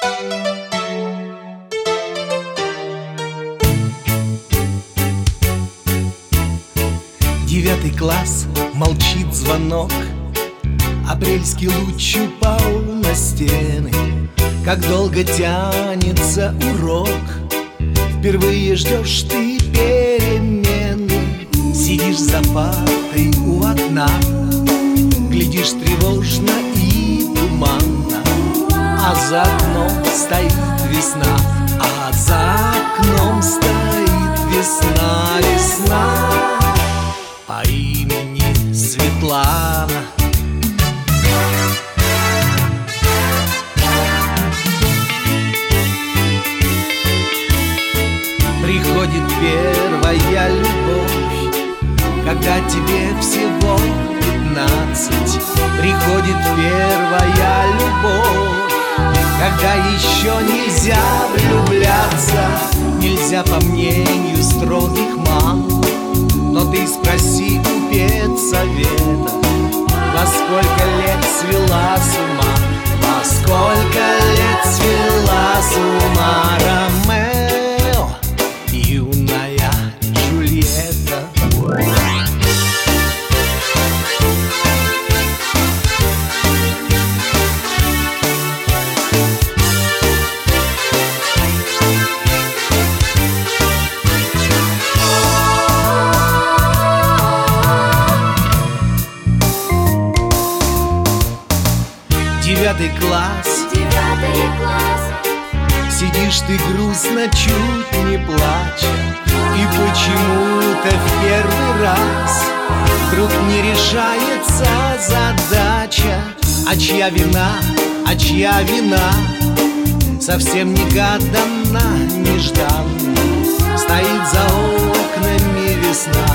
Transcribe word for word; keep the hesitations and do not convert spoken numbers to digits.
Девятый класс, молчит звонок. Апрельский луч упал на стены. Как долго тянется урок. Впервые ждешь ты перемены. Сидишь за партой у окна, глядишь тревожно и туманно. А за окном стоит весна. А за окном стоит весна, весна по имени Светлана. Приходит первая любовь, когда тебе всего пятнадцать. Приходит первая любовь, когда еще нельзя влюбляться. Нельзя, по мнению строгих мам. Но ты спроси у педсовета, во сколько лет свела с ума, во сколько лет свела с ума Ромео и юная Джульетта. Девятый класс, девятый класс. Сидишь ты грустно, чуть не плача. И почему-то в первый раз вдруг не решается задача. А чья вина, а чья вина? Совсем негаданно, нежданно стоит за окнами весна.